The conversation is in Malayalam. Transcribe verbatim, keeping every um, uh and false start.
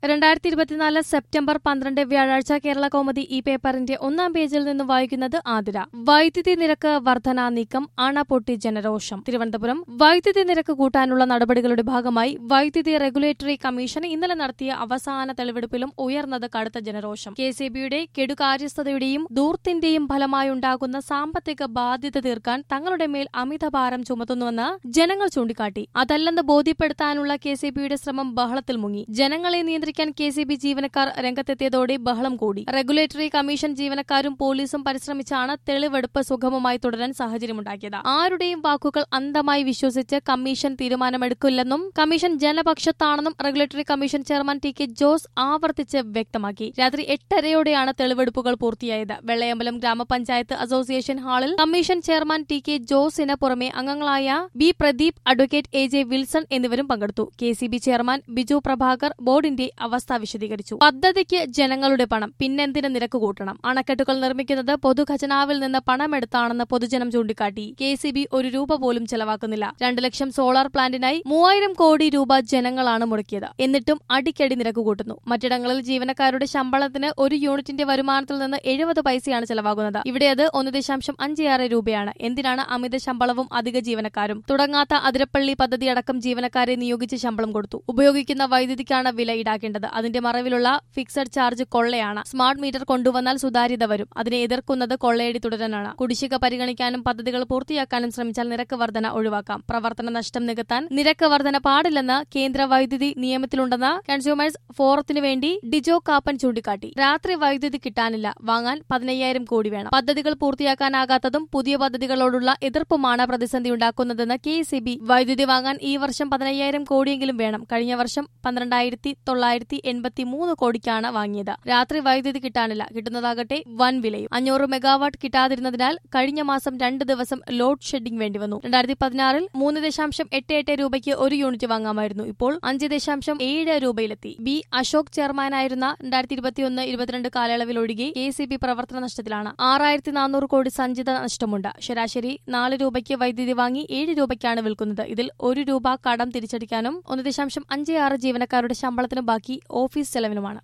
രണ്ടായിരത്തി ഇരുപത്തിനാല് സെപ്റ്റംബർ പന്ത്രണ്ട് വ്യാഴാഴ്ച കേരള കൗമുദി ഈ പേപ്പറിന്റെ ഒന്നാം പേജിൽ നിന്ന് വായിക്കുന്നത് ആതിര. വൈദ്യുതി നിരക്ക് വർധനാ നീക്കം അണ പൊട്ടി ജനരോഷം. തിരുവനന്തപുരം. വൈദ്യുതി നിരക്ക് കൂട്ടാനുള്ള നടപടികളുടെ ഭാഗമായി വൈദ്യുതി റെഗുലേറ്ററി കമ്മീഷൻ ഇന്നലെ നടത്തിയ അവസാന തെളിവെടുപ്പിലും ഉയർന്നത് കടുത്ത ജനരോഷം. കെ സി ബിയുടെ കെടുകാര്യസ്ഥതയുടെയും ദൂർത്തിന്റെയും ഫലമായുണ്ടാകുന്ന സാമ്പത്തിക ബാധ്യത തീർക്കാൻ തങ്ങളുടെ മേൽ അമിതഭാരം ചുമത്തുന്നുവെന്ന് ജനങ്ങൾ ചൂണ്ടിക്കാട്ടി. അതല്ലെന്ന് ബോധ്യപ്പെടുത്താനുള്ള കെ സി ബിയുടെ ശ്രമം ബഹളത്തിൽ മുങ്ങി. ജനങ്ങളെ നിയന്ത്രിക്കാൻ കെ സി ബി ജീവനക്കാർ രംഗത്തെത്തിയതോടെ ബഹളം കൂടി. റെഗുലേറ്ററി കമ്മീഷൻ ജീവനക്കാരും പോലീസും പരിശ്രമിച്ചാണ് തെളിവെടുപ്പ് സുഗമമായി തുടരാൻ സാഹചര്യമുണ്ടാക്കിയത്. ആരുടെയും വാക്കുകൾ അന്ധമായി വിശ്വസിച്ച് കമ്മീഷൻ തീരുമാനമെടുക്കില്ലെന്നും കമ്മീഷൻ ജനപക്ഷത്താണെന്നും regulatory commission chairman T K Jose ആവർത്തിച്ച് വ്യക്തമാക്കി. രാത്രി എട്ടരയോടെയാണ് തെളിവെടുപ്പുകൾ പൂർത്തിയായത്. വെള്ളയമ്പലം ഗ്രാമപഞ്ചായത്ത് അസോസിയേഷൻ ഹാളിൽ കമ്മീഷൻ ചെയർമാൻ ടി കെ ജോസിന് പുറമെ അംഗങ്ങളായ B Pradeep, advocate A J Wilson എന്നിവരും പങ്കെടുത്തു. K C B chairman Biju Prabhakar ബോർഡിന്റെ അവസ്ഥ വിശദീകരിച്ചു. പദ്ധതിക്ക് ജനങ്ങളുടെ പണം, പിന്നെന്തിന് നിരക്ക് കൂട്ടണം? അണക്കെട്ടുകൾ നിർമ്മിക്കുന്നത് പൊതുഖജനാവിൽ നിന്ന് പണമെടുത്താണെന്ന് പൊതുജനം ചൂണ്ടിക്കാട്ടി. കെ സി ബി ഒരു രൂപ പോലും ചെലവാക്കുന്നില്ല. രണ്ടു ലക്ഷം സോളാർ പ്ലാന്റിനായി മൂവായിരം കോടി രൂപ ജനങ്ങളാണ് മുടക്കിയത്. എന്നിട്ടും അടിക്കടി നിരക്ക് കൂട്ടുന്നു. മറ്റിടങ്ങളിൽ ജീവനക്കാരുടെ ശമ്പളത്തിന് ഒരു യൂണിറ്റിന്റെ വരുമാനത്തിൽ നിന്ന് എഴുപത് പൈസയാണ് ചെലവാകുന്നത്. ഇവിടെ അത് ഒന്ന് ദശാംശം അഞ്ച് ആറ് രൂപയാണ്. എന്തിനാണ് അമിത ശമ്പളവും അധിക ജീവനക്കാരും? തുടങ്ങാത്ത അതിരപ്പള്ളി പദ്ധതി അടക്കം ജീവനക്കാരെ നിയോഗിച്ച് ശമ്പളം കൊടുത്തു. ഉപയോഗിക്കുന്ന വൈദ്യുതിക്കാണ് വില ഈടാക്കേണ്ടത്. അതിന്റെ മറവിലുള്ള ഫിക്സഡ് ചാർജ് കൊള്ളയാണ്. സ്മാർട്ട് മീറ്റർ കൊണ്ടുവന്നാൽ സുതാര്യത വരും. അതിനെ എതിർക്കുന്നത് കൊള്ളയടി തുടരാനാണ്. കുടിശ്ശിക പരിഗണിക്കാനും പദ്ധതികൾ പൂർത്തിയാക്കാനും ശ്രമിച്ചാൽ നിരക്ക് വർധന ഒഴിവാക്കാം. പ്രവർത്തന നഷ്ടം നികത്താൻ നിരക്ക് വർധന പാടില്ലെന്ന് കേന്ദ്ര വൈദ്യുതി നിയമത്തിലുണ്ടെന്ന് കൺസ്യൂമേഴ്സ് ഫോറത്തിനു വേണ്ടി ഡിജോ കാപ്പൻ ചൂണ്ടിക്കാട്ടി. രാത്രി വൈദ്യുതി കിട്ടാനില്ല. വാങ്ങാൻ പതിനയ്യായിരം കോടി വേണം. പദ്ധതികൾ പൂർത്തിയാക്കാനാകാത്തതും പുതിയ പദ്ധതികളോടുള്ള എതിർപ്പുമാണ് പ്രതിസന്ധിയുണ്ടാക്കുന്നതെന്ന് കെ സി ബി. വൈദ്യുതി വാങ്ങാൻ ഈ വർഷം പതിനയ്യായിരം കോടിയെങ്കിലും വേണം. കഴിഞ്ഞ വർഷം പന്ത്രണ്ടായിരത്തി തൊള്ളായിരത്തി എൺപത്തി മൂന്ന് കോടിക്കാണ് വാങ്ങിയത്. രാത്രി വൈദ്യുതി കിട്ടാനില്ല. കിട്ടുന്നതാകട്ടെ വൻ വിലയും. അഞ്ഞൂറ് മെഗാവാട്ട് കിട്ടാതിരുന്നതിനാൽ കഴിഞ്ഞ മാസം രണ്ട് ദിവസം ലോഡ് ഷെഡിംഗ് വേണ്ടിവന്നു. രണ്ടായിരത്തി പതിനാറിൽ മൂന്ന് ദശാംശം എട്ട് എട്ട് രൂപയ്ക്ക് ഒരു യൂണിറ്റ് വാങ്ങാമായിരുന്നു. ഇപ്പോൾ അഞ്ച് ദശാംശം ഏഴ് രൂപയിലെത്തി. ബി അശോക് ചെയർമാനായിരുന്ന രണ്ടായിരത്തി ഇരുപത്തിയൊന്ന് ഇരുപത്തിരണ്ട് കാലയളവിൽ ഒഴികെ കെ സി ബി പ്രവർത്തന നഷ്ടത്തിലാണ്. ആറായിരത്തി നാനൂറ് കോടി സഞ്ചിത നഷ്ടമുണ്ട്. ശരാശരി നാല് രൂപയ്ക്ക് വൈദ്യുതി വാങ്ങി ഏഴ് രൂപയ്ക്കാണ് വിൽക്കുന്നത്. ഇതിൽ ഒരു രൂപ കടം തിരിച്ചടിക്കാനും ഒന്ന് ദശാംശം അഞ്ച് ആറ് ജീവനക്കാരുടെ ശമ്പളത്തിനും ബാക്കി ഓഫീസ് ചെലവിനുമാണ്.